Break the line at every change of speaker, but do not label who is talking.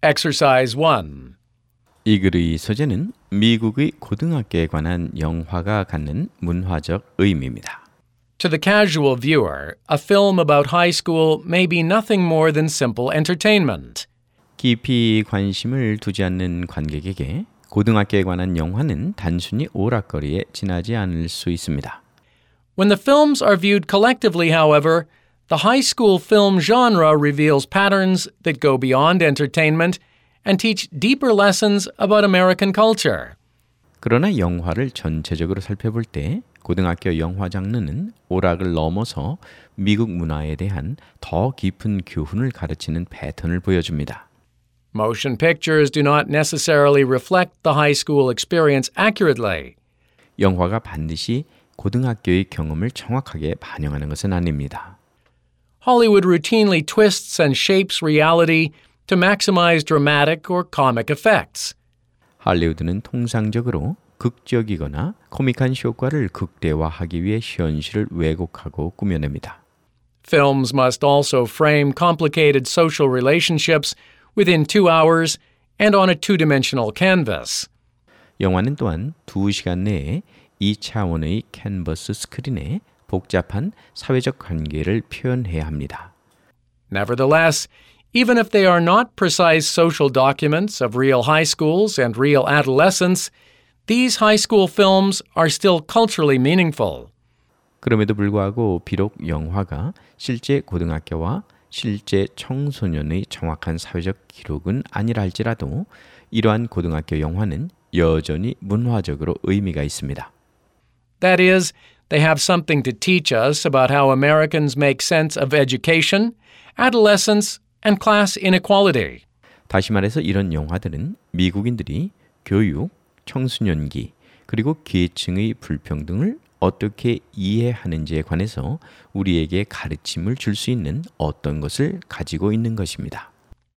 Exercise 1.
이 글의 소재는 미국의 고등학교에 관한 영화가 갖는 문화적 의미입니다.
To the casual viewer, a film about high school may be nothing more than simple entertainment.
깊이 관심을 두지 않는 관객에게 고등학교에 관한 영화는 단순히 오락거리에 지나지 않을 수 있습니다.
When the films are viewed collectively, however, the high school film genre reveals patterns that go beyond entertainment and teach deeper lessons about American culture.
그러나 영화를 전체적으로 살펴볼 때 고등학교 영화 장르는 오락을 넘어서 미국 문화에 대한 더 깊은 교훈을 가르치는 패턴을 보여줍니다.
Motion pictures do not necessarily reflect the high school experience accurately.
영화가 반드시 고등학교의 경험을 정확하게 반영하는 것은 아닙니다.
Hollywood routinely twists and shapes reality to maximize dramatic or comic effects.
할리우드는 통상적으로 극적이거나 코믹한 효과를 극대화하기 위해 현실을 왜곡하고 꾸며냅니다.
Films must also frame complicated social relationships within 2 hours and on a two-dimensional canvas.
영화는 또한 2시간 내에 2차원의 캔버스 스크린에 복잡한 사회적 관계를 표현해야 합니다.
Nevertheless, even if they are not precise social documents of real high schools and real adolescents, these high school films are still culturally meaningful.
그럼에도 불구하고 비록 영화가 실제 고등학교와 실제 청소년의 정확한 사회적 기록은 아니라 할지라도 이러한 고등학교 영화는 여전히 문화적으로 의미가 있습니다.
That is, they have something to teach us about how Americans make sense of education, adolescence, and class inequality.
다시 말해서 이런 영화들은 미국인들이 교육, 청소년기, 그리고 계층의 불평등을 어떻게 이해하는지에 관해서 우리에게 가르침을 줄 수 있는 어떤 것을 가지고 있는 것입니다.